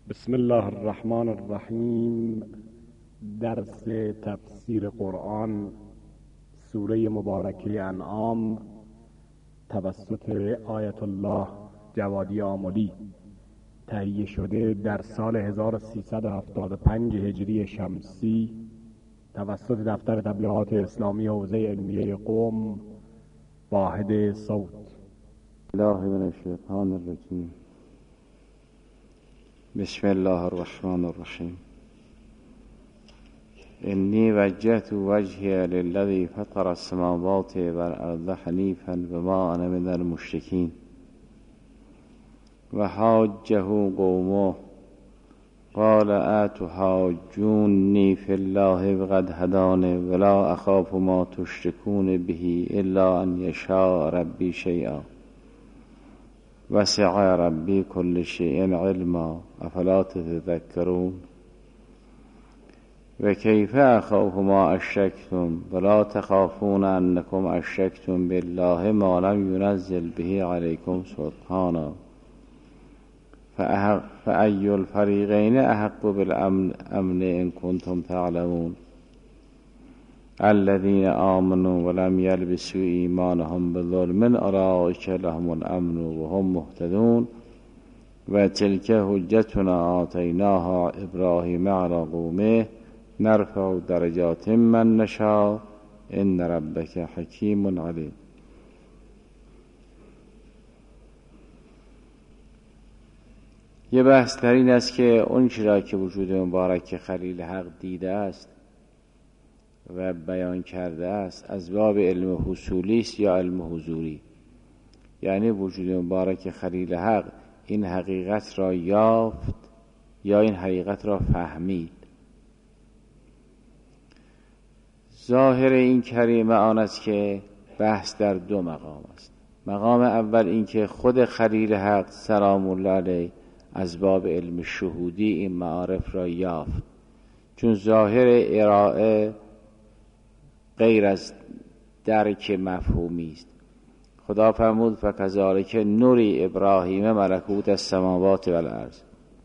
بسم الله الرحمن الرحیم. درس تفسیر قرآن سوره مبارکه انعام توسط آیت الله جوادی آملی تهیه شده در سال 1375 هجری شمسی توسط دفتر تبلیغات اسلامی حوزه علمیه قم واحد صوت. الله من الشیطان الرجیم. بسم الله الرحمن الرحیم. انی وجهت وجهی للذی فطر السماوات والارض حنیفا وما انا من المشرکین و حاجه قومه قال اتحاجونی فی الله وقد هدانی ولا اخاف ما تشركون به الا ان یشاء ربی شیئا وسع ربی كل شيء علما افلا تتذكرون و کیف اخاف ما اشرکتم ولا تخافون انکم اشرکتم بالله ما لم ينزل به عليكم سلطانا فأي الفريقين احق بالامن ان كنتم تعلمون الذين آمنوا ولم يلبسوا ایمانهم بظلم اولئک لهم الامن وهم مهتدون و تلك حجتنا آتیناها ابراهیم علی قومه نرفع درجات من نشاء ان ربک حکیم علیم. یه بحث در این است که اون چرا که وجود مبارک خلیل حق دیده است و بیان کرده است از باب علم حصولی است یا علم حضوری، یعنی وجود مبارک خلیل حق این حقیقت را یافت یا این حقیقت را فهمید. ظاهر این کریمه آن است که بحث در دو مقام است. مقام اول این که خود خلیل حق سلام الله علیه از باب علم شهودی این معارف را یافت، چون ظاهر ارائه غیر از درک مفهومی است. خدا فرمود فکذالک نوری ابراهیم ملکوت السماوات والارض،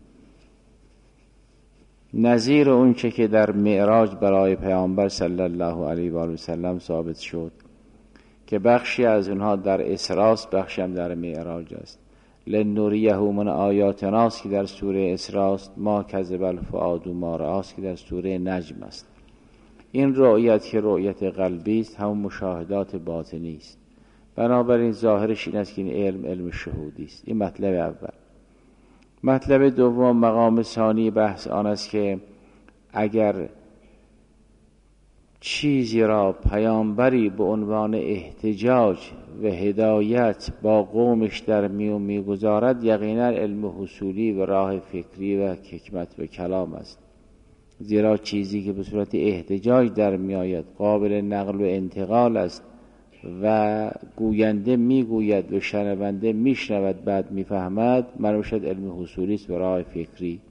نظیر اون چه که در معراج برای پیامبر صلی الله علیه و آله و سلم ثابت شد که بخشی از اونها در اسراء است، بخشی هم در معراج است. لنوریه من آیاتنا است که در سوره اسراء است، ما کذب الفؤاد ما رآ است که در سوره نجم است. این رؤیت که رؤیت قلبی است همون مشاهدات باطنی است، بنابراین ظاهرش این است که این علم شهودی است. این مطلب اول. مطلب دوم، مقام ثانی بحث آن است که اگر چیزی را پیامبری به عنوان احتجاج و هدایت با قومش در میون میگذارد، یقینا علم حصولی و راه فکری و حکمت و کلام است. زیرا چیزی که به صورت احتجاج در می آید قابل نقل و انتقال است و گوینده می گوید و شنونده می شنود بعد می فهمد، مرموشد علم حصولی است و راه فکری.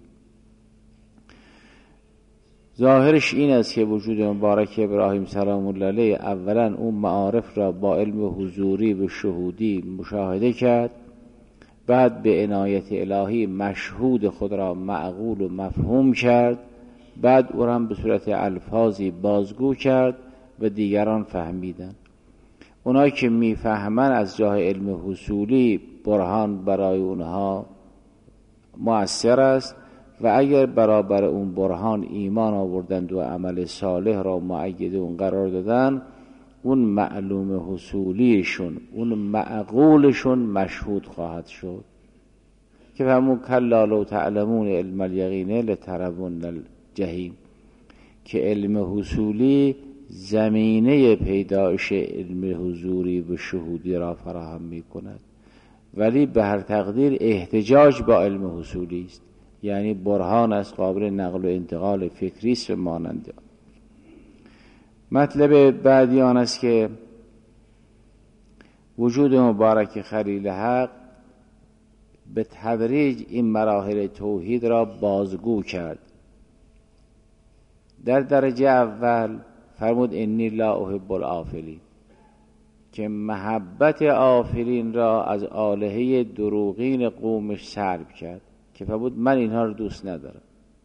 ظاهرش این است که وجود مبارک ابراهیم سلام الله علیه اولا اون معارف را با علم حضوری و شهودی مشاهده کرد، بعد به عنایت الهی مشهود خود را معقول و مفهوم کرد، بعد او را به صورت الفاظی بازگو کرد و دیگران فهمیدن. اونایی که میفهمن از جاه علم حصولی برهان برای اونها مؤثر است و اگر برابر اون برهان ایمان آوردند و عمل صالح را مؤید اون قرار دادن، اون معلوم حصولیشون، اون معقولشون مشهود خواهد شد که فهمون کلا لو تعلمون علم الیقین لترون الجحیم، که علم حصولی زمینه پیدایش علم حضوری و شهودی را فراهم می کند، ولی به هر تقدیر احتجاج با علم حصولی است، یعنی برهان از قابل نقل و انتقال فکری است و مانند. مطلب بعدی آن است که وجود مبارک خلیل حق به تدریج این مراحل توحید را بازگو کرد. در درجه اول فرمود انی لا احب الآفلین، که محبت آفلین را از آلهه دروغین قومش سلب کرد که فرمود من اینها رو دوست ندارم.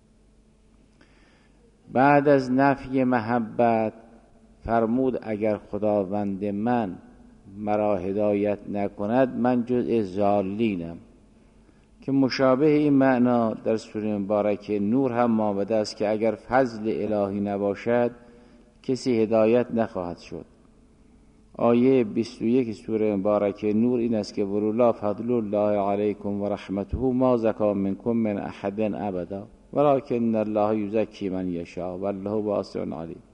بعد از نفی محبت فرمود اگر خداوند من مرا هدایت نکند من جزء ضالینم، که مشابه این معنا در سوره مبارکه نور هم آمده است که اگر فضل الهی نباشد کسی هدایت نخواهد شد. آیه 21 سوره مبارکه نور این است که ولولا فضل الله علیکم و رحمته ما زکا منکم من احد ابدا ولکن الله یزکی من یشاء والله واسع علیم.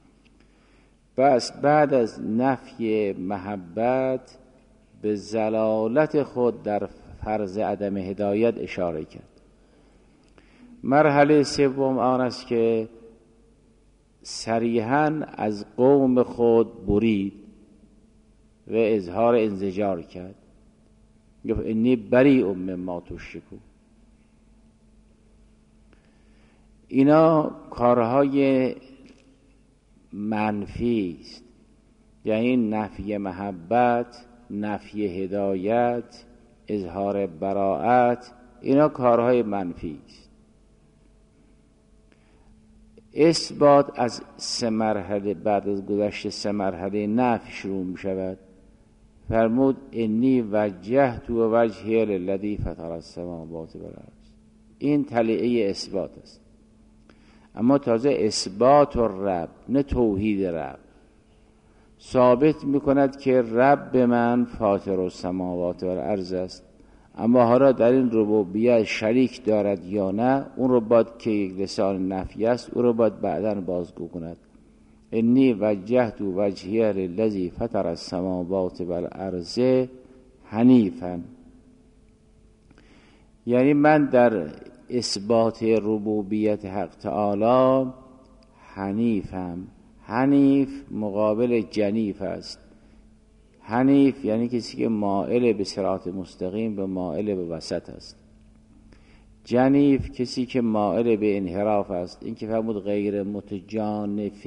پس بعد از نفی محبت به ضلالت خود در فرض عدم هدایت اشاره کرد. مرحله سوم آن است که صریحاً از قوم خود برید و اظهار انزجار کرد، گفت انی بریء مما تشرکون. اینا کارهای منفی است، یعنی نفی محبت، نفی هدایت، اظهار براءت، اینا کارهای منفی است. اثبات از 3 مرحله، بعد از گذشت 3 مرحله نفی شروع می شود. فرمود انی وجهت وجهی للذی فطر السماوات والارض. این تلیعه اثبات است، اما تازه اثبات رب، نه توحید رب. ثابت میکند که رب من فاطر السماوات والارض است، اما حالا در این ربوبیت شریک دارد یا نه، اون رو باید که یک لسان نفی است، اون رو باید بعداً بازگو کند. انی وجهت وجهی للذی فطر السماوات والارض حنیفا، یعنی من در اثبات ربوبیت حق تعالی حنیفم. حنیف مقابل جنیف است. حنیف یعنی کسی که مائل به صراط مستقیم و مائل به وسط است. جنیف کسی که مائل به انحراف است. این که فرمود غیر متجانف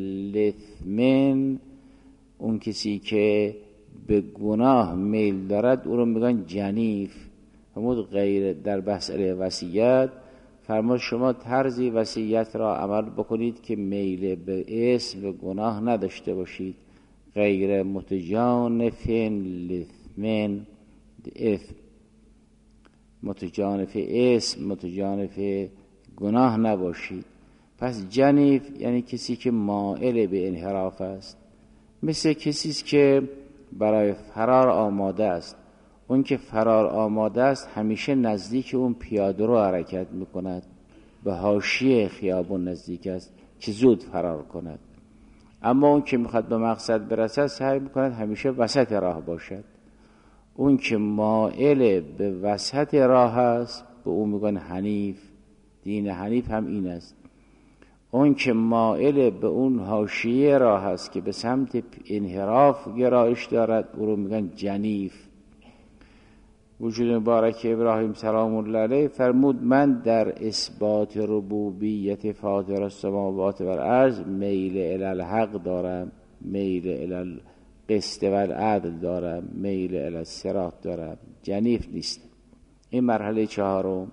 لثمن، اون کسی که به گناه میل دارد او رو میگن جنیف. فرمود غیر در مسئله وصیت، فرمود شما طرزی وصیت را عمل بکنید که میل به اسم و گناه نداشته باشید. غیر متجانف لثمن، اثم، متجانف اسم، متجانف گناه نباشید. پس جنیف یعنی کسی که مائل به انحراف است، مثل کسی است که برای فرار آماده است. اون که فرار آماده است همیشه نزدیک اون پیاده رو حرکت میکند، به حاشیه خیابون نزدیک است که زود فرار کند. اما اون که میخواد به مقصد برسد سعی میکند همیشه وسط راه باشد. اون که مائل به وسط راه است به اون میگن حنیف. دین حنیف هم این است. اون که مائل به اون حاشیه راه است که به سمت انحراف گرایش دارد او رو میگن جنیف. وجود مبارک ابراهیم سلام الله علیه فرمود من در اثبات ربوبیت فاطر السماوات والارض میل الی الحق دارم، میل الی القسط والعدل دارم، میل الی الصراط دارم، جنیف نیست. این مرحله 4.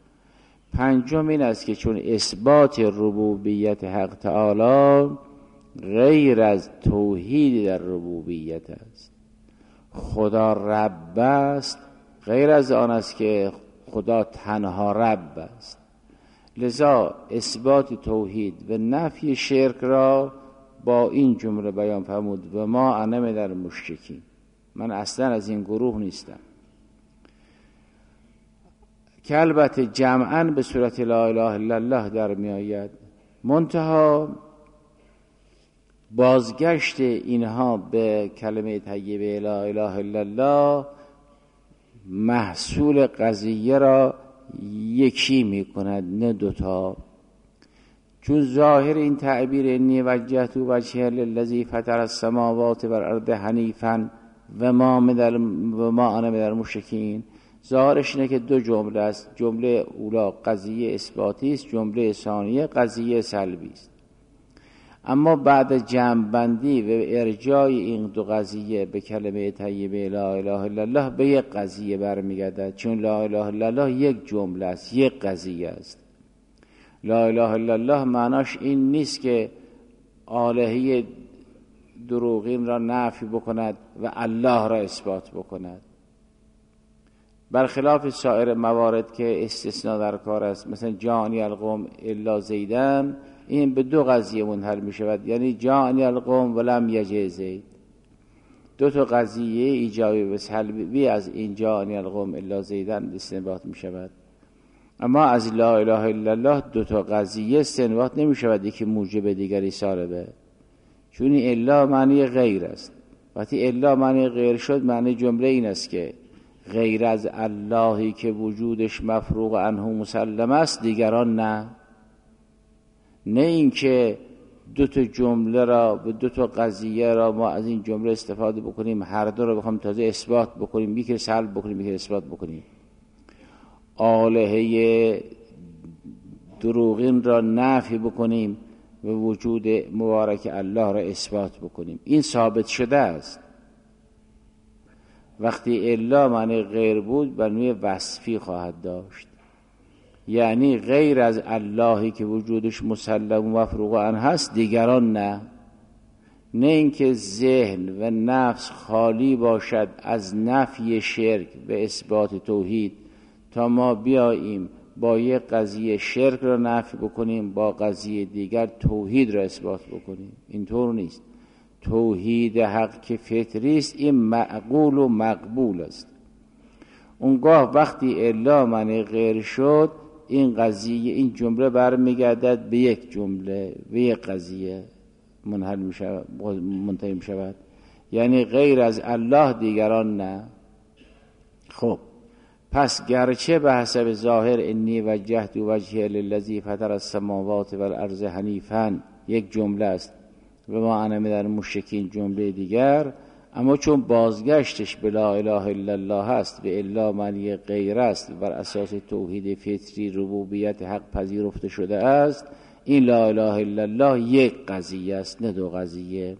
5 این است که چون اثبات ربوبیت حق تعالی غیر از توحید در ربوبیت است، خدا رب است، غیر از آن است که خدا تنها رب است. لذا اثبات توحید و نفی شرک را با این جمله بیان فرمود و ما انا من المشرکین، من اصلا از این گروه نیستم. که البته جمعاً به صورت لا اله الا الله در می آید، منتها بازگشت اینها به کلمه طیبه لا اله الا الله محصول قضیه را یکی می کند، نه 2 چون ظاهر این تعبیر انی وجهت وجهی للذی فطر السماوات والارض حنیفا و ما انا من المشرکین، ظاهرش اینه که 2 جمله است. جمله اولا قضیه اثباتی است، جمله ثانیه قضیه سلبی است. اما بعد جمع‌بندی و ارجاع این دو قضیه به کلمه طیبه لا اله الا الله به یک قضیه برمیگردد، چون لا اله الا الله یک جمله است، یک قضیه است. لا اله الا الله معناش این نیست که الهه دروغین را نفی بکند و الله را اثبات بکند، برخلاف سایر موارد که استثناء در کار است، مثلا جاءنی القوم الا زیدن، این به دو قضیه منحل می شود، یعنی جاءنی القوم ولم یجئ زید، دو تا قضیه ایجابی و سلبی از این جاءنی القوم الا زیدن استنباط می شود. اما از لا اله الا الله دو تا قضیه استنباط نمی شود یکی موجب دیگری سالبه، چون الا معنی غیر است. وقتی الا معنی غیر شد، معنی جمله این است که غیر از اللهی که وجودش مفروغ عنه مسلم است دیگران نه این که دو تا جمله را به دو تا قضیه را ما از این جمله استفاده بکنیم، هر دو را بخوام تازه اثبات بکنیم، یکی سلب بکنیم یکی اثبات بکنیم، الهه دروغین را نفی بکنیم و وجود مبارک الله را اثبات بکنیم. این ثابت شده است. وقتی الا معنی غیر بود، بنوی وصفی خواهد داشت، یعنی غیر از اللهی که وجودش مسلم و مفروغ عنه هست دیگران نه اینکه ذهن و نفس خالی باشد از نفی شرک به اثبات توحید تا ما بیاییم با یک قضیه شرک را نفی بکنیم، با قضیه دیگر توحید را اثبات بکنیم. اینطور نیست. توحید حق که فطری است، این معقول و مقبول است. اونگاه وقتی الا معنی غیر شد، این قضیه، این جمله برمیگردد به یک جمله و یک قضیه منتهی می شود، یعنی غیر از الله دیگران نه. خب پس گرچه به حسب ظاهر انی وجهت وجهی للذی فطر السماوات والارض حنیفا یک جمله است و ما انا من المشرکین جمله دیگر، اما چون بازگشتش به لا اله الا الله است و الا معنی غیر است، بر اساس توحید فطری ربوبیت حق پذیرفته شده است، این لا اله الا الله یک قضیه است نه دو قضیه.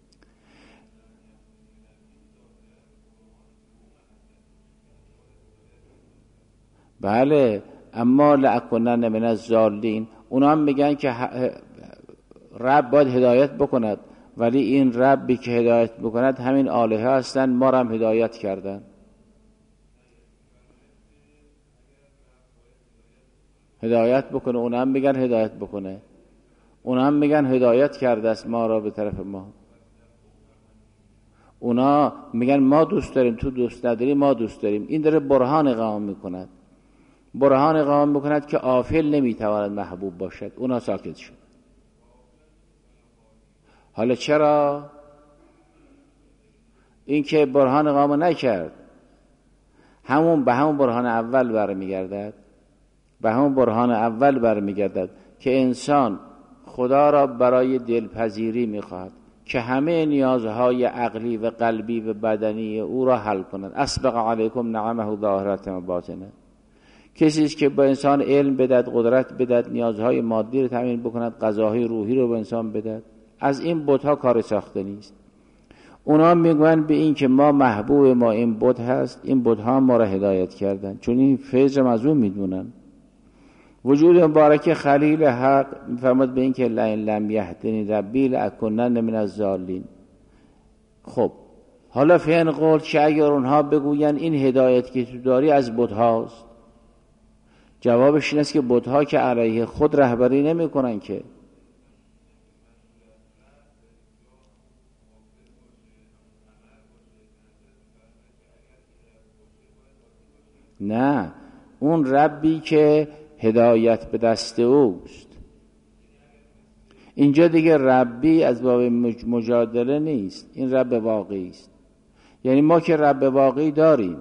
بله، اما لأکنن من الضالین، اونا هم میگن که رب باید هدایت بکند، ولی این ربی که هدایت بکند همین آلهه هستن، ما را هم هدایت کردن. هدایت بکنه، اونا هم میگن هدایت بکنه، اونا هم میگن هدایت کرده است ما را به طرف ما. اونا میگن ما دوست داریم، تو دوست نداری، ما دوست داریم. این داره برهان اقامه میکند، برهان اقامه میکند که غافل نمیتواند محبوب باشد. اونا ساکت شد. حالا چرا؟ این که برهان اقامه نکرد، به همون برهان اول برمیگردد، به همون برهان اول برمیگردد که انسان خدا را برای دلپذیری میخواهد که همه نیازهای عقلی و قلبی و بدنی او را حل کند. اسبغ علیکم نعمه ظاهرة و باطنه. کسی است که با انسان علم بدهد، قدرت بدهد، نیازهای مادی رو تامین بکند، غذاهای روحی رو به انسان بدهد. از این بت‌ها کار ساخته نیست. اونا میگویند به این که ما محبوب ما این بت هست، این بت‌ها ما را هدایت کردن، چون این فیض از اون میدونن. وجود مبارک خلیل حق میفرماد به این که لئن لم یهدنی ربی لأکنن من الضالین. خب حالا فین قول که اگر اونها بگوین این هدایت که تو داری از بت‌هاست، جوابش این است که بت‌ها که علیه خود رهبری نمی‌کنن که. نه، اون ربی که هدایت به دست اوست. اینجا دیگه ربی از باب مجادله نیست، این رب واقعی است. یعنی ما که رب واقعی داریم،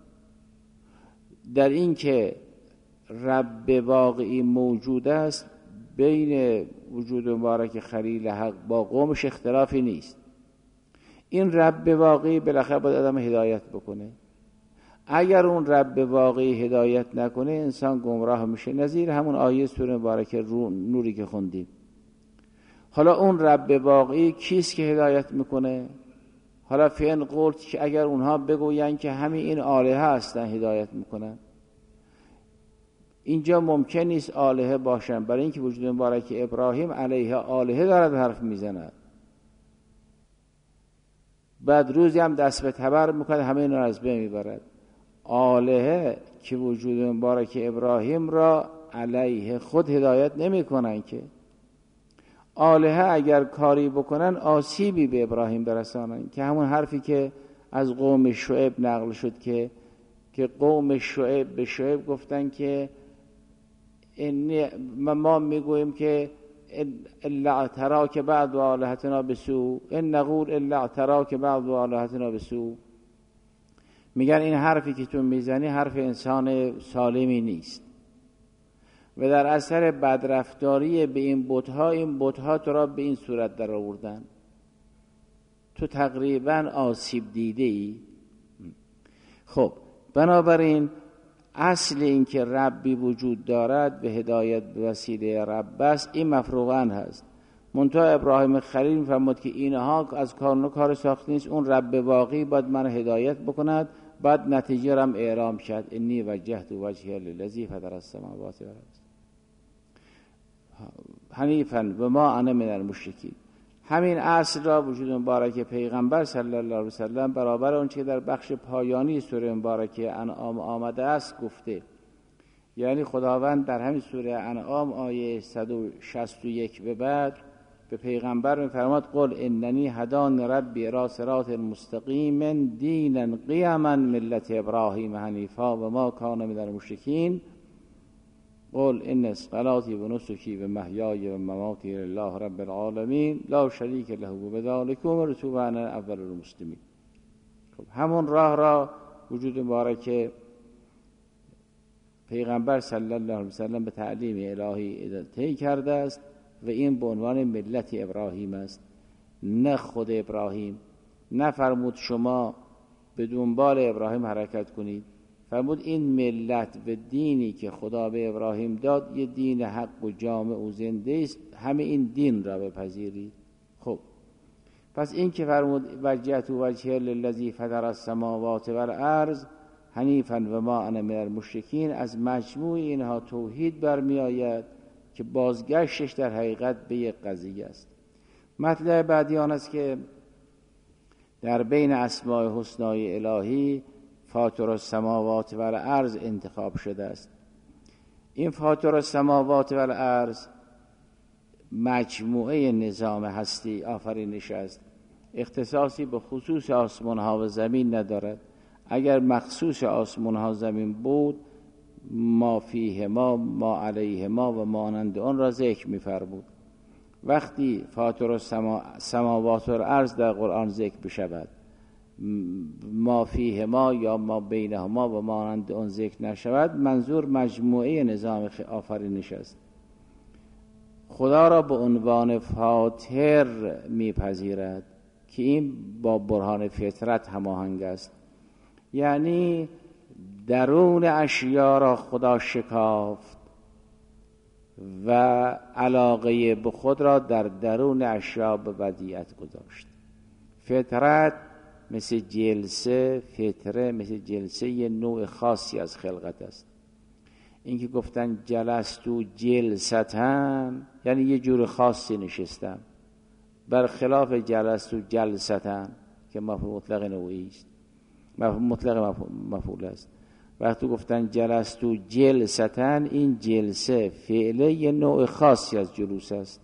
در این که رب واقعی موجود است، بین وجود مبارک خلیل حق با قومش اختلافی نیست. این رب واقعی بالاخره باید آدم هدایت بکنه. اگر اون رب واقعی هدایت نکنه انسان گمراه میشه، نظیر همون آیه سوره مبارکه نوری که خوندیم. حالا اون رب واقعی کیست که هدایت میکنه؟ حالا فین قلت که اگر اونها بگوین که همین این آلهه هستن هدایت میکنن، اینجا ممکن نیست آلهه باشن، برای اینکه وجود مبارک ابراهیم علیه آلهه دارد حرف میزند. بعد روزی هم دست به تبر میکنه همه اینا از بین میبرد. آلهه که وجود مبارک ابراهیم را علیه خود هدایت نمیکنن که. آلهه اگر کاری بکنن آسیبی به ابراهیم برسانن، که همون حرفی که از قوم شعیب نقل شد که قوم شعیب به شعیب گفتن که ما میگوییم که الا اعتراک بعد و آلهتنا بسوء، ان نقول الا اعتراک بعد و آلهتنا بسوء. میگن این حرفی که تو میزنی حرف انسان سالمی نیست و در اثر بدرفتاری به این بت‌ها تو را به این صورت در آوردن، تو تقریبا آسیب دیده ای. خب بنابراین اصل این که ربی وجود دارد به هدایت به وسیله رب است، این مفروغاً هست. منتها ابراهیم خلیل می‌فرمود که اینها از کار ساخت نیست، اون رب واقعی باید من هدایت بکند. بعد نتیجه رم اعلام شد انی وجهت وجهی للذی فطر السماوات والارض حنیفا و ما انا من المشرکین. همین اصل را وجود مبارک پیغمبر صلی الله علیه و سلم برابر اون چه در بخش پایانی سوره مبارکه انعام آمده است گفته. یعنی خداوند در همین سوره انعام آیه 161 به بعد به پیغمبر می‌فرماد قل اننی هدان ربی الی صراط مستقیم دینا قیما ملت ابراهیم حنیفا و ما کان من المشرکین قل ان صلاتی و نسکی و محیای و مماتی لله رب العالمین لا شریک له و بذلک امرت و انا اول المسلمین. خب همون راه را وجود مبارک پیغمبر صلی الله علیه و سلم به تعلیم الهی طی کرده است و این به عنوان ملت ابراهیم است، نه خود ابراهیم. نفرمود شما به دنبال ابراهیم حرکت کنید، فرمود این ملت و دینی که خدا به ابراهیم داد یه دین حق و جامع و زنده است، همه این دین را بپذیرید. خب پس این که فرمود وجهت وجهی للذی فطر السماوات والارض حنیفا و ما انا من المشرکین، از مجموع اینها توحید برمی آید که بازگشتش در حقیقت به یک قضیه است. مطلب بعدی آن است که در بین اسماء حسنای الهی فاطر السماوات والارض انتخاب شده است. این فاطر السماوات والارض مجموعه نظام هستی آفرینش است، اختصاصی به خصوص آسمان ها و زمین ندارد. اگر مخصوص آسمان ها زمین بود ما فیه ما علیه ما و مانند آن را ذکر می‌فرمود. وقتی فاطر السماوات والارض در قرآن ذکر بشود، ما فیه ما یا ما بینهما و مانند آن ذکر نشود، منظور مجموعه نظام آفرینش است. خدا را به عنوان فاطر میپذیرد که این با برهان فطرت هماهنگ است. یعنی درون اشیا را خدا شکافت و علاقه به خود را در درون اشیا به ودیعت گذاشت. فطرت مثل جلسه، فطره مثل جلسه یه نوع خاصی از خلقت است. این که گفتن جلستو جلستن یعنی یه جور خاصی نشستم، برخلاف جلستو جلستن که مفعول مطلق نوعی است، مطلق مفعول است. وقتی گفتن جلستو جلستن، این جلسه فعله یه نوع خاصی از جلوس است.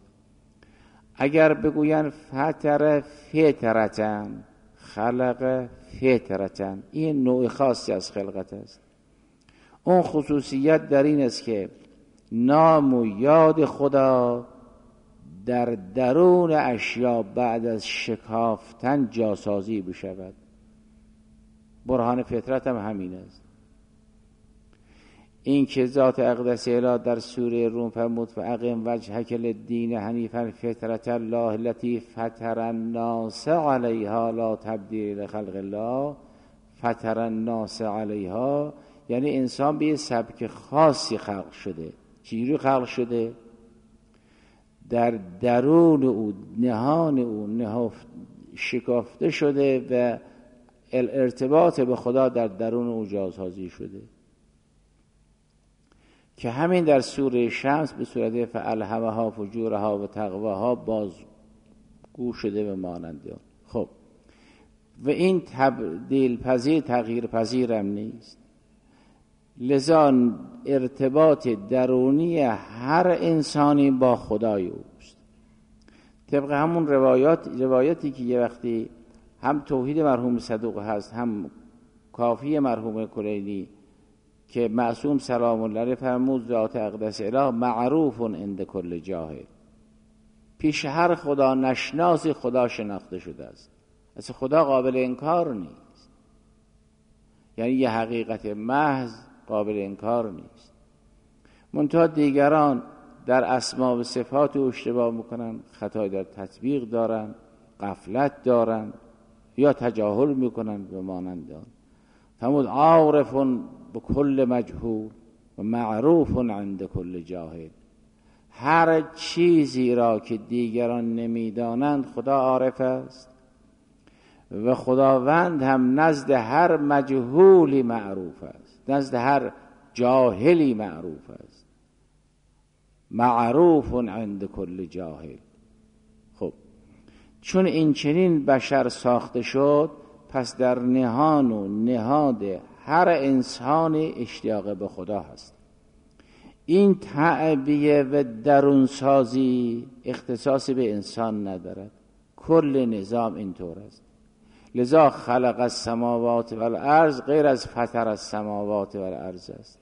اگر بگوین فطر فطرتن، خلق فطرتن، این نوع خاصی از خلقت است. اون خصوصیت در این است که نام و یاد خدا در درون اشیا بعد از شکافتن جاسازی بشود. برهان فطرت هم همین است. این که ذات اقدس اله در سوره روم فرمود فاقم وجهک للدین حنیفا فطرت الله التي فطر الناس علیها لا تبدیل لخلق الله. فطر الناس علیها یعنی انسان به یه سبک خاصی خلق شده. چجوری خلق شده؟ در درون او، نهان او شکافته شده و ارتباط به خدا در درون او جاسازی شده، که همین در سوره شمس به صورت فالهمها فجورها و تقواها بازگو شده به مانند آن. خب و این تبدیل پذیر تغییر پذیر هم نیست، لذا ارتباط درونی هر انسانی با خدای اوست. طبق همون روایتی که یه وقتی هم توحید مرحوم صدوق هست، هم کافی مرحوم کلینی، که معصوم سلام الله علیه فرمود ذات اقدس اله معروف عند کل جاهل، پیش هر خدا نشناسی خدا شناخته شده است. اصلا خدا قابل انکار نیست، یعنی یه حقیقت محض قابل انکار نیست. منتها دیگران در اسما و صفات او اشتباه میکنن، خطای در تطبیق دارن، غفلت دارن یا تجاهل میکنن به مانند آن. فرمود عارف بكل مجهول و معروف عند کل جاهل. هر چیزی را که دیگران نمیدانند خدا عارف است و خداوند هم نزد هر مجهولی معروف است، نزد هر جاهلی معروف است. معروف عند کل جاهل. خب چون این چنین بشر ساخته شد، پس در نهان و نهاد هر انسان اشتیاق به خدا هست. این تعبیه و درونسازی اختصاصی به انسان ندارد، کل نظام اینطور است. لذا خلق السماوات والارض غیر از فطر السماوات والارض است.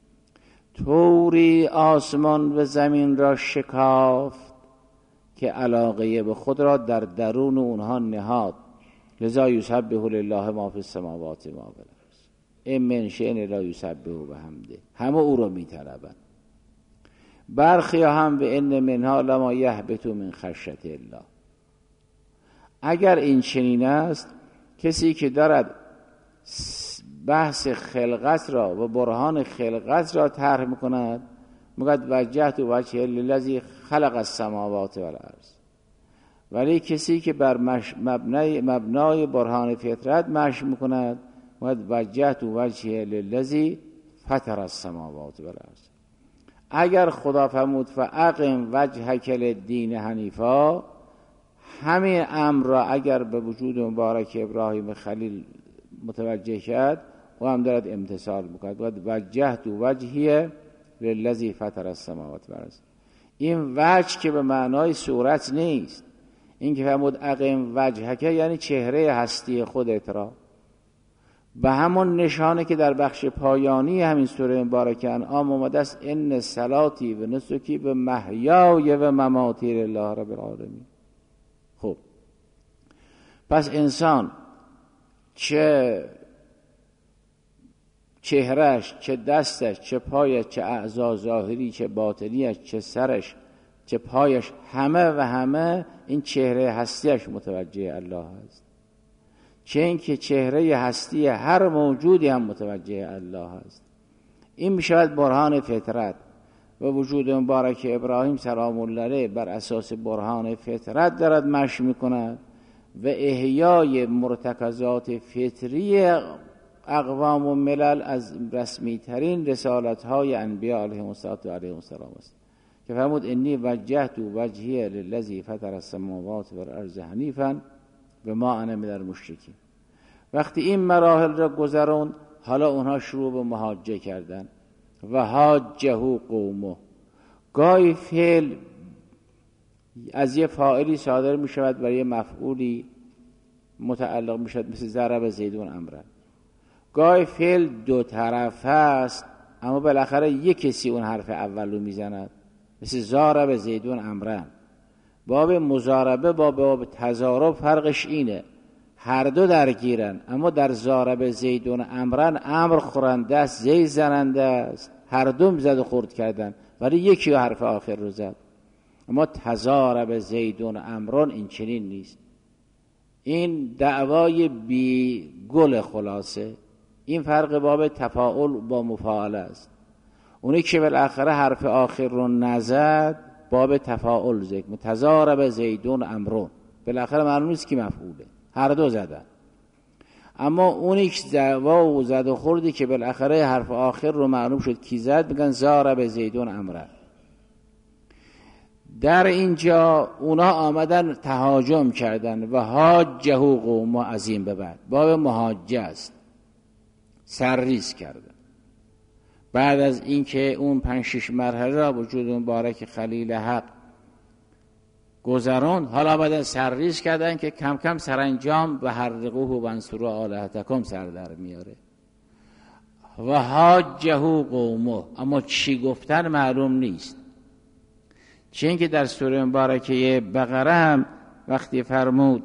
طوری آسمان و زمین را شکافت که علاقه به خود را در درون اونها نهاد. لذا یسبح لله ما فی السماوات ما فی الارض ان من شیء لا یسبح بحمده. همه او را میطلبند. برخی هم به ان منها لما یهبط من خشیة الله. اگر این چنین است، کسی که دارد بحث خلقت را و برهان خلقت را طرح میکند، میگوید وجهت وجهی للذی خلق السماوات والارض. ولی کسی که بر مبنای برهان فطرت مشی میکند، میگوید وجهت وجهی للذی فطر السماوات والارض. اگر خدا فرمود فاقم وجهک للدین حنیفا، همین امر را اگر به وجود مبارک ابراهیم خلیل متوجه کرد، و هم دارد امتثال میکند. وجهت وجهی للذی فطر السماوات والارض. این وجه که به معنای صورت نیست. این که فرمود اقیم وجهک یعنی چهره هستی خودت را. و همون نشانه که در بخش پایانی همین سوره مبارکه انعام آمده است ان صلاتی و نسکی و محیای و مماتی لله رب العالمین. خب پس انسان چه چهرهش، چه دستش، چه پایش، چه اعضا ظاهری، چه باطنیش، چه سرش، چه پایش، همه و همه این چهره هستیش متوجه الله است. چه این که چهره هستی هر موجودی هم متوجه الله است. این میشود برهان فطرت. و وجود مبارک ابراهیم سلام الله علیه بر اساس برهان فطرت دارد مشی میکند و احیای مرتکزات فطری اقوام و ملل از رسمی ترین رسالت های انبیاء علیهم السلام است، که فرمود انی وجهت وجهی للذی فطر السماوات والارض حنیفا و ما انا من المشرکین. وقتی این مراحل را گذرون، حالا اونها شروع به محاجه کردن. و حاجه قومه. گاهی فعل از یه فاعلی صادر می شود برای یه مفعولی متعلق می شود، مثل ضرب زیدون امرن. گاهی فعل دو طرفه است، اما بالاخره یک کسی اون حرف اولو می زند، مثل ضرب زیدون امرن. باب مضاربه با باب تضارب فرقش اینه، هر دو درگیرن، اما در ضرب زیدون امرن امر خورنده است، زید زننده است، هر دوم زد و خورد کردن، ولی یکی حرف آخر رو زد. اما تضارب زیدون امرن این چنین نیست. این دعوای بی گل خلاصه. این فرق باب تفاعل با مفاعله است. اونی که بالاخره حرف آخر رو نزد باب تفاعل ذکر، تضارب زیدون امرون، بالاخره معلوم نیست کی مفعوله، هر دو زدن. اما اونی که دعوا و زد و خوردی که بالاخره حرف آخر رو معلوم شد کی زد، میگن ضارب زیدون امرن. در اینجا اونا آمدن تهاجم کردن و حاجه قوم عظیم به بعد، باب محاجه است، سرریز کردن. بعد از اینکه اون 5-6 مرحله را وجود مبارک خلیل حق گذران، حالا بعد سرریز کردن که کم کم سرانجام و حرقوه و انصروا آلهتکم سر در میاره. و حاجه قومه، اما چی گفتن معلوم نیست. چون که در سوره مبارکه بقره هم وقتی فرمود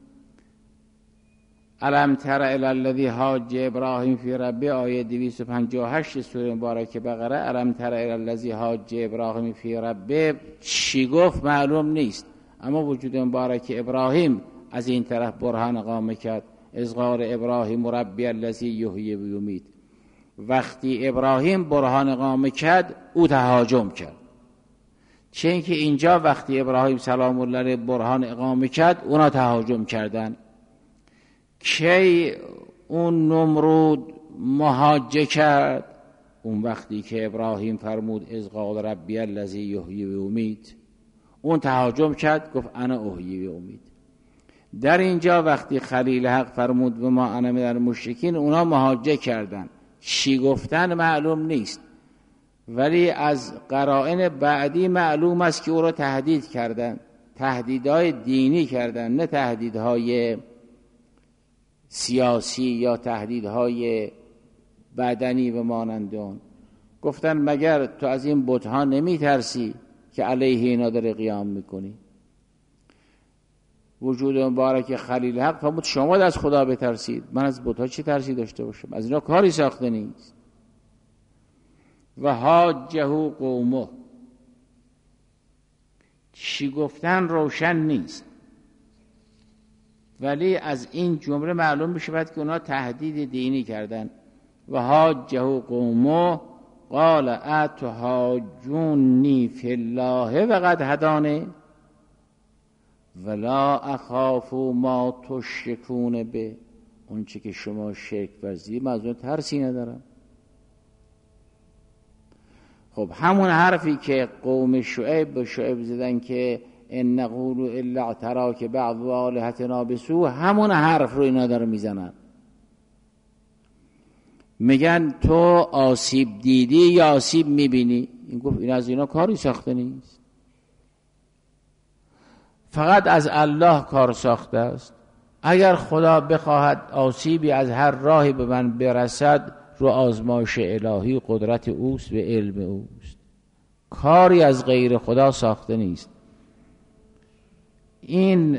الم تر الی الذی حاج ابراهیم فی ربه، آیه 258 سوره مبارکه بقره، الم تر الی الذی حاج ابراهیم فی ربه، چی گفت معلوم نیست. اما وجود مبارک ابراهیم از این طرف برهان اقامه کرد، اذ قال ابراهیم ربی الذی یحیی و یمیت. وقتی ابراهیم برهان اقامه کرد، او تهاجم کرد. چون که اینجا وقتی ابراهیم سلام الله علیه برهان اقامه کرد، اونا تهاجم کردن. کی اون نمرود محاجه کرد؟ اون وقتی که ابراهیم فرمود اذ قال ربی الذی یحیی و یمیت، اون تهاجم کرد، گفت انا احیی و امیت. در اینجا وقتی خلیل حق فرمود و ما انا من المشرکین، اونا محاجه کردن. چی گفتن معلوم نیست، ولی از قرائن بعدی معلوم است که او را تهدید کردن، تهدیدهای دینی کردن، نه تهدیدهای سیاسی یا تهدیدهای بدنی و مانند اون. گفتن مگر تو از این بت‌ها نمی ترسی که علیه اینا داره قیام میکنی؟ وجود مبارک خلیل حق فرمود شما از خدا بترسید، من از بت‌ها چه ترسی داشته باشم؟ از اینا کاری ساخته نیست. و حاجه قومه، چی گفتن روشن نیست، ولی از این جمله معلوم میشه که اونا تهدید دینی کردن. و حاجه قومه قال اتحاجونی فی الله و قد هدانه ولا اخاف ما تشرکون به، اون چه که شما شرک ورزید من از اون ترسی ندارم. خب همون حرفی که قوم شعیب به شعیب زدن که ان نقول الا اعتراک بعض آلهتنا بسوء، همون حرف رو اینا دارن میزنن. میگن تو آسیب دیدی یا آسیب میبینی؟ این گفت این از اینا کاری ساخته نیست، فقط از الله کار ساخته است. اگر خدا بخواهد آسیبی از هر راهی به من برسد، رو آزمایش الهی قدرت اوست و علم اوست، کاری از غیر خدا ساخته نیست. این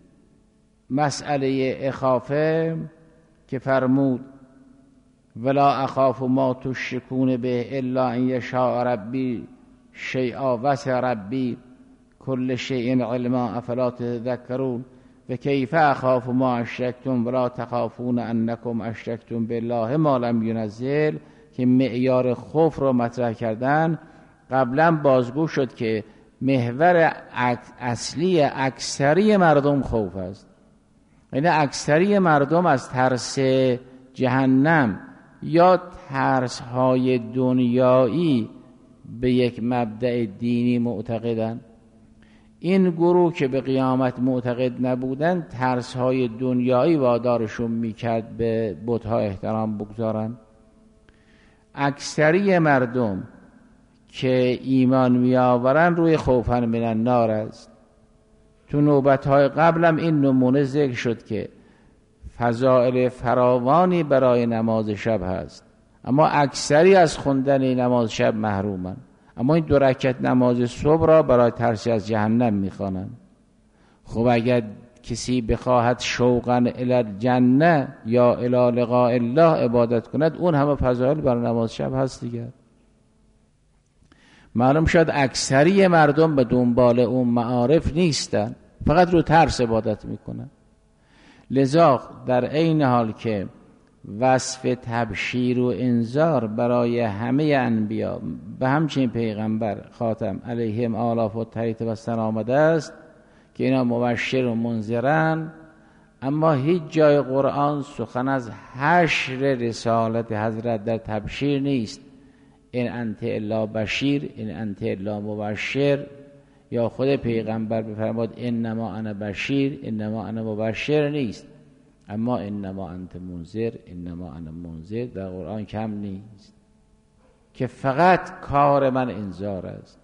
مسئله اخافه که فرمود ولا اخاف ما تشرکون به الا ان یشاء ربی شیئا وسع ربی کل شیء علما افلا تذکرون و کیف اخاف ما اشرکتم ولا تخافون انکم اشرکتم بالله ما لم ینزل، که معیار خوف رو مطرح کردن. قبلا بازگو شد که محور اصلی اکثری مردم خوف است، یعنی اکثری مردم از ترس جهنم یا ترس های دنیایی به یک مبدأ دینی معتقدن. این گروه که به قیامت معتقد نبودن، ترس های دنیایی وادارشون میکرد به بت‌ها احترام بگذارن. اکثری مردم که ایمان میآورن روی خوفن من النار است. تو نوبت‌های قبلم این نمونه ذکر شد که فضائل فراوانی برای نماز شب هست، اما اکثری از خوندن نماز شب محرومن. اما این 2 رکعت نماز صبح را برای ترس از جهنم میخوانند. خب اگر کسی بخواهد شوقا الی الجنه یا الی لقاء الله عبادت کند، اون همه فضائل برای نماز شب هست دیگر. معلوم شد اکثری مردم به دنبال اون معارف نیستن، فقط رو ترس عبادت میکنن. لذا در عین حال که وصف تبشیر و انذار برای همه انبیا و همچنین پیغمبر خاتم علیهم آلاف و تحیط و سن آمده است که اینا مبشر و منذرن، اما هیچ جای قرآن سخن از حشر رسالت حضرت در تبشیر نیست. این انت الا بشیر، این انت الا مبشر، یا خود پیغمبر بفرماد انما انا بشیر انما انا مبشر نیست، اما انما انت منذر انما انا منذر در قرآن کم نیست که فقط کار من انذار است.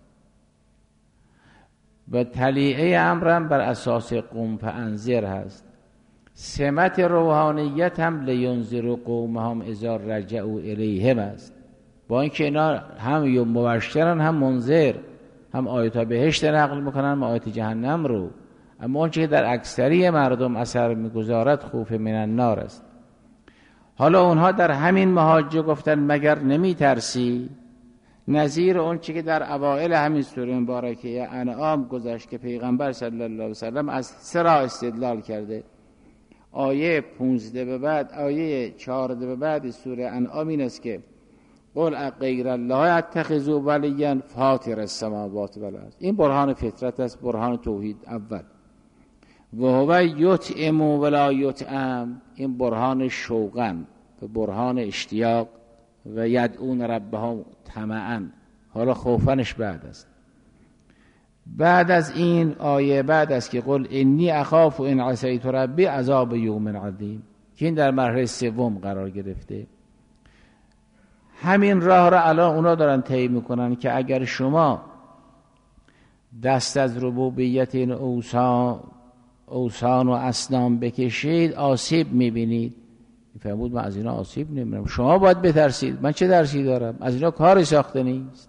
و تلیعه امرم بر اساس قوم فانذر هست. سمت روحانیت هم لینذر قومهم اذا رجعوا الیهم است. با اینکه اینا هم مبشرن هم منذر، هم آیات بهشت نقل میکنن هم آیات جهنم رو، اما اون که در اکثری مردم اثر میگذارد خوف من النار است. حالا اونها در همین محاجه گفتن مگر نمیترسی؟ نظیر اون چی که در اوائل همین سوره مبارکه انعام گذشت که پیغمبر صلی الله علیه وسلم از سه استدلال کرده. آیه 15 به بعد، آیه 14 به بعد سوره انعام این است که قل غیر الله اتخذوا ولیا فاطر السماوات والارض. این برهان فطرت است، برهان توحید اول. و هو یطعم ولا یطعم، این برهان شوقن و برهان اشتیاق. و یدعون ربهم طمعا، حالا خوفنش بعد است. بعد از این آیه بعد است که قل انی اخاف ان عصیت ربی عذاب یوم عظیم، که این در مرحله سوم قرار گرفته. همین راه را الان اونا دارن طی میکنن که اگر شما دست از ربوبیت این اوثان و اصنام بکشید آسیب میبینید. فرمود من از اینا آسیب نمیبینم، شما باید بترسید، من چه درسی دارم، از اینا کاری ساخته نیست.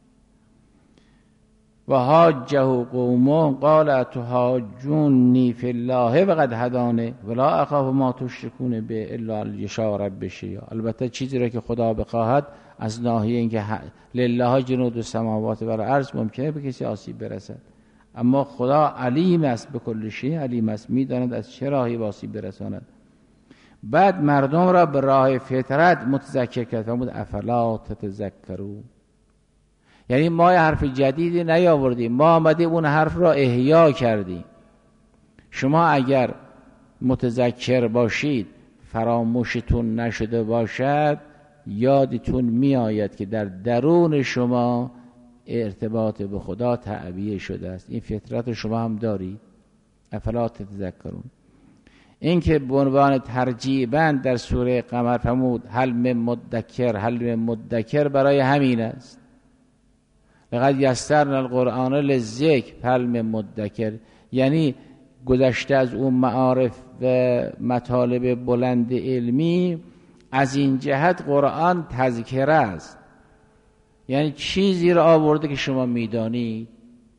و حاجه قوم قال اتحاجونی فی الله وقد هدانه ولا اخاف ما تشركون به الا ان یشاء رب شیئا. البته چیزی را که خدا بخواهد از ناحیه اینکه لله جنود السماوات و الارض ممکنه به کسی آسیب برسد، اما خدا علیم است، به کل شیء علیم است، میداند از چه راهی آسیب برساند. بعد مردم را به راه فطرت متذکر کرد، فرمود افلا تتذکرون. یعنی ما یه حرف جدیدی نیاوردیم، ما آمدیم اون حرف را احیا کردیم. شما اگر متذکر باشید، فراموشتون نشده باشد، یادتون میآید که در درون شما ارتباط به خدا تعبیه شده است. این فطرت شما هم دارید. افلا تتذکرون. این که به عنوان ترجیباً در سوره قمر فرمود هل من مدکر برای همین است. لقد یسرنا القرآن للذکر هل من مدکر، یعنی گذشته از اون معارف و مطالب بلند علمی، از این جهت قرآن تذکره است، یعنی چیزی را آورده که شما میدانید.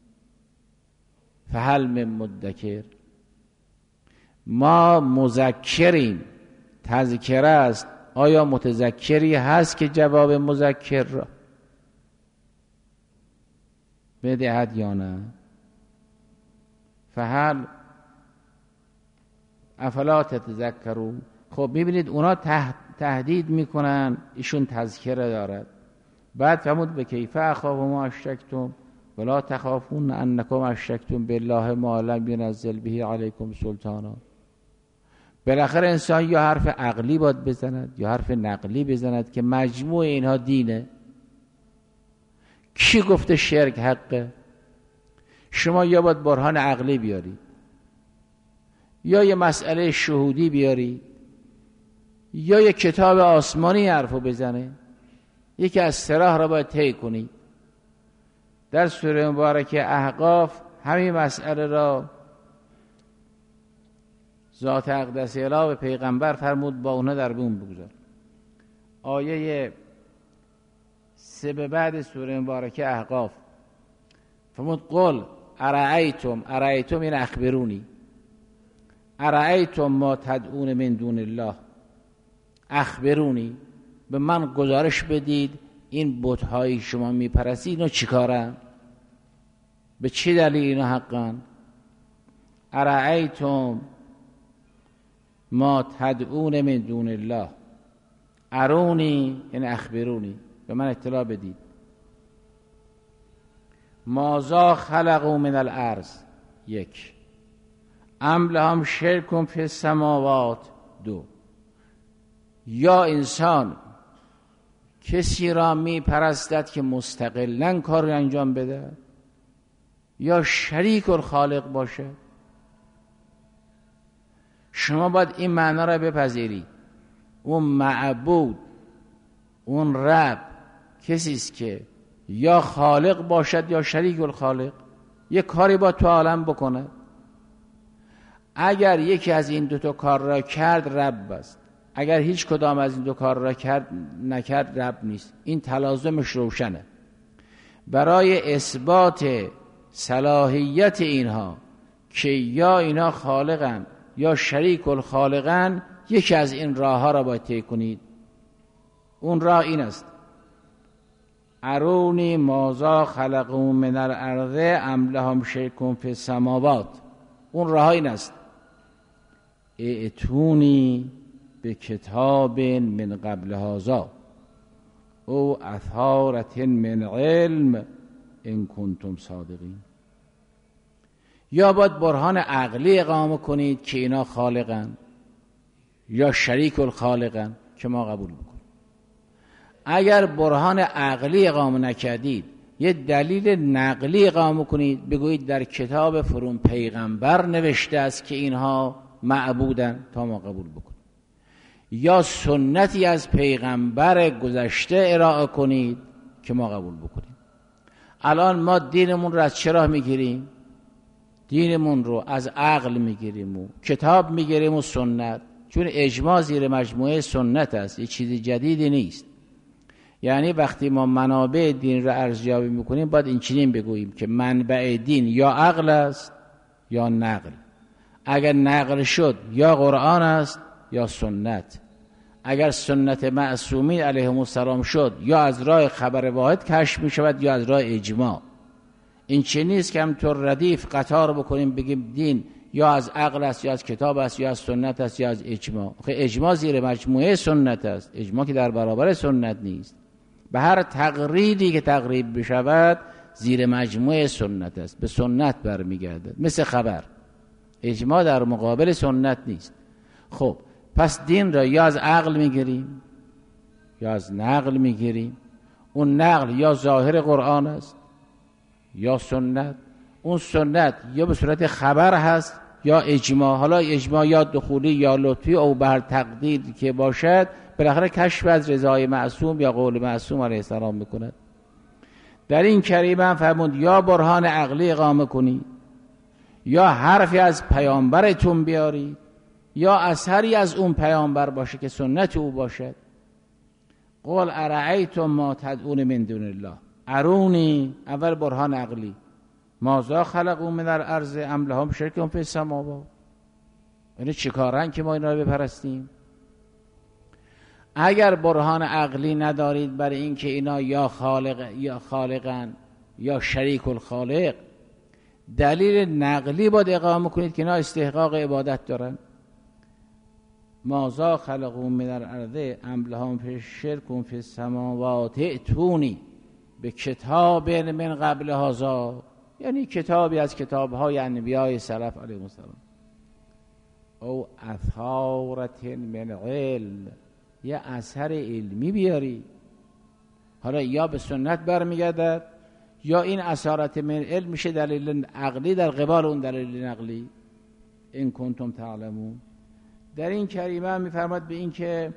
فهل من مدکر، ما مذکریم، تذکره است. آیا متذکری هست که جواب مذکر را بدهد یا نه؟ فهل افلا تتذکرون. خب میبینید اونا تهدید میکنن، ایشون تذکره دارد. بعد فرمود به کیف اخاف ما اشرکتم ولا تخافون انکم اشرکتم بالله ما لم ينزل به علیکم سلطانا. بالاخره انسان یا حرف عقلی باید بزند یا حرف نقلی بزند که مجموع اینها دینه. کی گفته شرک حقه؟ شما یا باید برهان عقلی بیاری یا یه مسئله شهودی بیاری یا یه کتاب آسمانی حرفو بزنه. یکی از سراح را باید طی کنی. در سوره مبارکه احقاف همین مسئله را ذات اقدس اله به پیغمبر فرمود با اونها در بون بگذار. آیه 3 به بعد سوره مبارکه احقاف فرمود قل ارائیتم این اخبرونی ارائیتم ما تدعون من دون الله اخبرونی، به من گزارش بدید این بت‌هایی شما میپرستید اینا چیکارن؟ به چه دلیل اینا حقن؟ ارائیتم ما تدعون من دون الله ارونی یعنی اخبرونی، به من اطلاع بدید. ماذا خلقوا من الارض، یک. ام لهم شرک فی السماوات، دو. یا انسان کسی را می پرستد که مستقلاً کار را انجام بده، یا شریک الخالق باشه. شما باید این معنا را بپذیرید. اون معبود، اون رب کسی است که یا خالق باشد یا شریک الخالق، یک کاری با تو عالم بکنه. اگر یکی از این دوتا کار را کرد رب است، اگر هیچ کدام از این دو کار را نکرد رب نیست. این تلازمش روشنه. برای اثبات صلاحیت اینها که یا اینا خالقن یا شریک الخالقن، یکی از این راه ها را باید طی کنید. اون راه این است: ارونی ماذا خلقوا من الارض ام لهم شرک فی السماوات. اون راه این است: ائتونی به کتاب من قبل هذا او اثارة من علم ان کنتم صادقین. یا باید برهان عقلی اقامه کنید که اینا خالقن یا شریک الخالقن که ما قبول بکنیم. اگر برهان عقلی اقامه نکردید، یه دلیل نقلی اقامه کنید، بگویید در کتاب فرون پیغمبر نوشته است که اینها معبودن تا ما قبول بکنیم. یا سنتی از پیغمبر گذشته ارائه کنید که ما قبول بکنیم. الان ما دینمون رو از چه راه میگیریم؟ دینمون رو از عقل میگیریم و کتاب میگیریم و سنت، چون اجماع زیر مجموعه سنت است، یه چیز جدیدی نیست. یعنی وقتی ما منابع دین رو ارزیابی میکنیم باید این چنین بگوییم که منبع دین یا عقل است یا نقل. اگر نقل شد یا قرآن است یا سنت. اگر سنت معصومین علیهم السلام شد یا از راه خبر واحد کشف می شود یا از راه اجماع. این چه نیست که همطور ردیف قطار بکنیم بگیم دین یا از عقل است یا از کتاب است یا از سنت است یا از اجماع. اجماع زیر مجموعه سنت است، اجماع که در برابر سنت نیست. به هر تقریدی که تقریب بشود زیر مجموعه سنت است، به سنت برمیگردد، مثل خبر. اجماع در مقابل سنت نیست. خب پس دین را یا از عقل میگیریم یا از نقل میگیریم. اون نقل یا ظاهر قرآن است یا سنت. اون سنت یا به صورت خبر هست یا اجماع. حالا اجماع یا دخولی یا لطفی او به هر تقدیر که باشد، بالاخره کشف از رضای معصوم یا قول معصوم علیه السلام میکند. در این کریمه هم فرمود یا برهان عقلی اقامه کنید، یا حرفی از پیامبرتون بیارید، یا اثری از اون پیامبر باشه که سنت او باشد. قل ارأیتم ما تدعون من دون الله. ارونی، اول برهان عقلی. ماذا خلقوا من الارض ام لهم شرک فی السماوات. یعنی چیکارن که ما اینا رو بپرستیم؟ اگر برهان عقلی ندارید برای این که اینا یا خالقن یا شریک الخالق، دلیل نقلی باید اقامه کنید که اینا استحقاق عبادت دارن. ماذا خلقوا من الارض ام لهم شرک فی السماوات ائتونی به کتاب من قبل هذا، یعنی کتابی از کتاب‌های انبیاء سلف علیهم السلام، او اثارة من علم، یه اثر علمی بیاری. حالا یا به سنت برمیگردد یا این اثارت من علم میشه دلیل عقلی در قبال اون دلیل نقلی. ان کنتم تعلمون. در این کریمه هم میفرماد به این که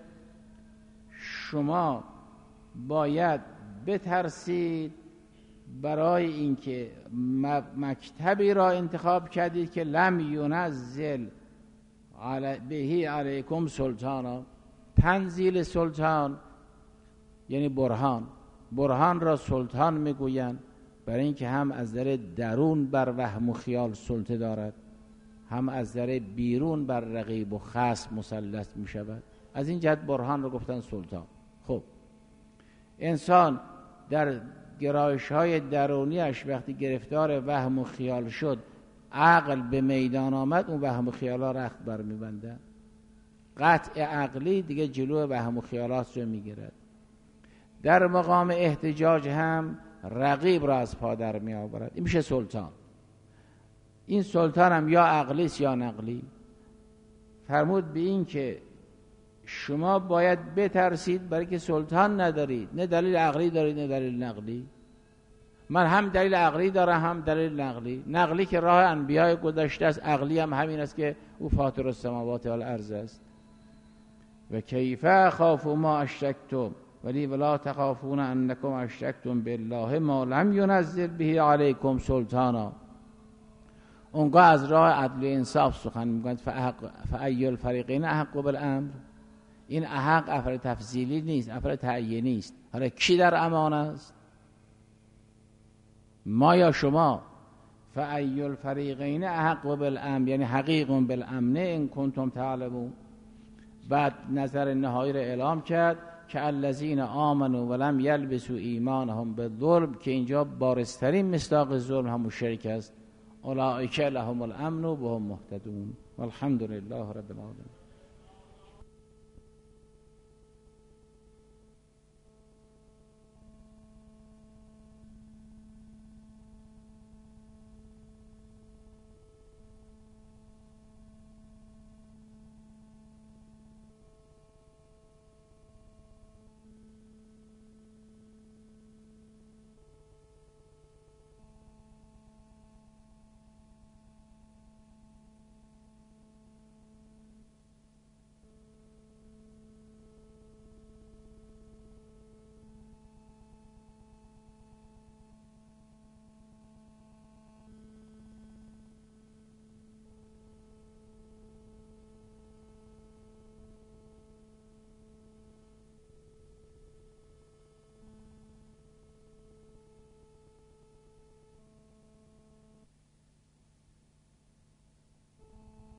شما باید بترسید برای اینکه مکتبی را انتخاب کردید که لم ینزل بهی علیکم سلطانا. تنزیل سلطان یعنی برهان را سلطان میگویند، برای اینکه هم از در درون بر وهم و خیال سلطه دارد، هم از در بیرون بر رقیب و خصم مسلط می شود. از این جهت برهان رو گفتن سلطان. خب انسان در گرایش های درونیش وقتی گرفتار وهم و خیال شد، عقل به میدان آمد، اون وهم و خیال ها رخت بر می بندن. قطع عقلی دیگه جلو وهم و خیالات رو میگیرد. در مقام احتجاج هم رقیب را از پا در می آورد. این میشه سلطان. این سلطان هم یا عقلی است یا نقلی. فرمود به این که شما باید بترسید برای که سلطان ندارید، نه دلیل عقلی دارید نه دلیل نقلی. من هم دلیل عقلی دارم هم دلیل نقلی. نقلی که راه انبیاء گذشته است، عقلی هم همین است که او فاطر السماوات والارض است. و کیف اخاف ما اشرکتم ولی ولا تخافون انکم اشرکتم بالله ما لم ینزل به علیکم سلطانا. اونگاه از راه عدل و انصاف سخن میگویند. فأی الفریقین احق بالامر. این احق افعال تفضیلی نیست، افعال تعیینی است. حالا کی در امان است؟ ما یا شما؟ فأی الفریقین احق بالامر یعنی حقیق بالامن ان کنتم تعلمون. بعد نظر نهایی را اعلام کرد که الذین آمنوا ولم یلبسوا ایمانهم بالظلم، که اینجا بارزترین مصداق ظلم هم شرک است. اولئک لهم الامن و هم مهتدون. والحمد لله رب العالمین.